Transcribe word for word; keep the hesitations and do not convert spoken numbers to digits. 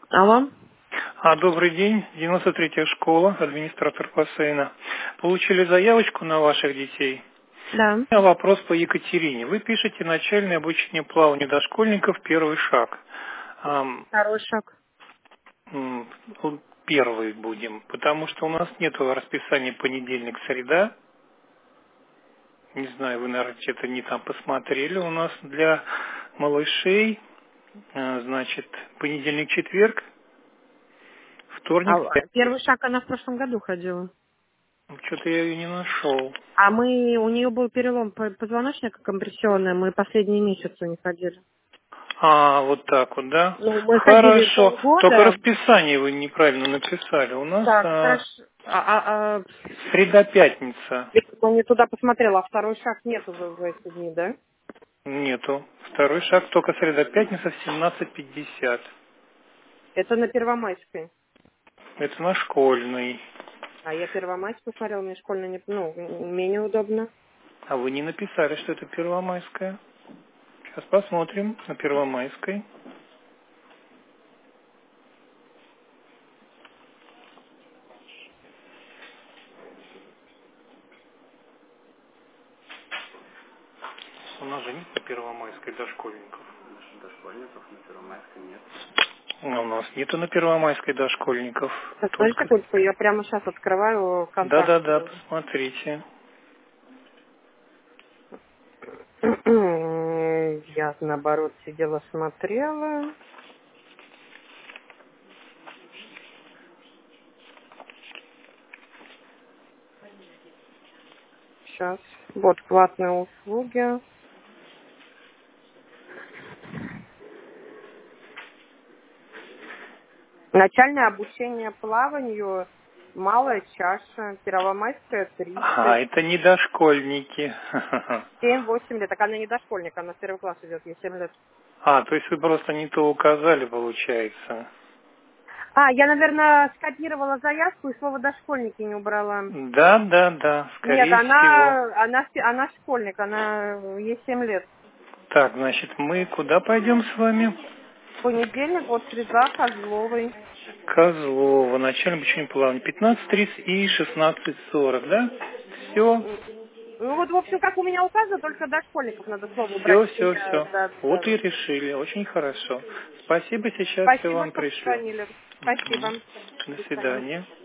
Алло. А, добрый день, девяносто третья школа, администратор бассейна. Получили заявочку на ваших детей. Да. У меня вопрос по Екатерине. Вы пишете начальное обучение плаванию дошкольников, первый шаг. Ам, Второй шаг. м, ну, Первый будем, потому что у нас нет расписания понедельник-среда. Не знаю, вы, наверное, это не там посмотрели. У нас для малышей, э, значит, понедельник-четверг, вторник, А, первый шаг она в прошлом году ходила. что-то я ее не нашел. А мы, у нее был перелом по- позвоночника компрессионный, мы последние месяцы не ходили. А, вот так вот, да? Ну, мы ходили Хорошо. Только полгода. расписание вы неправильно написали. У нас Так, а, хорошо. А, а, а, среда-пятница. я не туда посмотрела, а второй шаг нету в, в эти дни, да? Нету. Второй шаг только среда-пятница в семнадцать пятьдесят. Это на Первомайской. Это на школьный. А я Первомайскую смотрела, мне школьная не, ну, менее удобно. А вы не написали, что это Первомайская. Сейчас посмотрим на Первомайской. У нас же нет на Первомайской дошкольников. Дошкольников на Первомайской нет. У нас нету на Первомайской дошкольников. Так, подожди Только... секундочку, я прямо сейчас открываю контакт. Да-да-да, посмотрите. Я, наоборот, сидела, смотрела. Сейчас. Вот платные услуги. Начальное обучение плаванию. Малая чаша. Первомайская А, тридцать. это не дошкольники. семь-восемь лет. Так она не дошкольник, она в первый класс идет, ей семь лет. А, то есть вы просто не то указали, получается. А, я, наверное, скопировала заявку и слово дошкольники не убрала. Да, да, да, Нет, скорее всего. она, она, она школьник, она, ей семь лет. Так, значит, мы куда пойдем с вами? Понедельник, вот среда, Козловой. Козлова, начальное обучение плавания. пятнадцать тридцать и шестнадцать сорок, да? Все, Ну вот, в общем, как у меня указано, только дошкольников надо слово убрать. все, Это все, я, все. да, Вот да. и решили, очень хорошо. Спасибо, сейчас все Спасибо, вам что пришлю. позвонили. Мгм. Спасибо. До До свидания. свидания.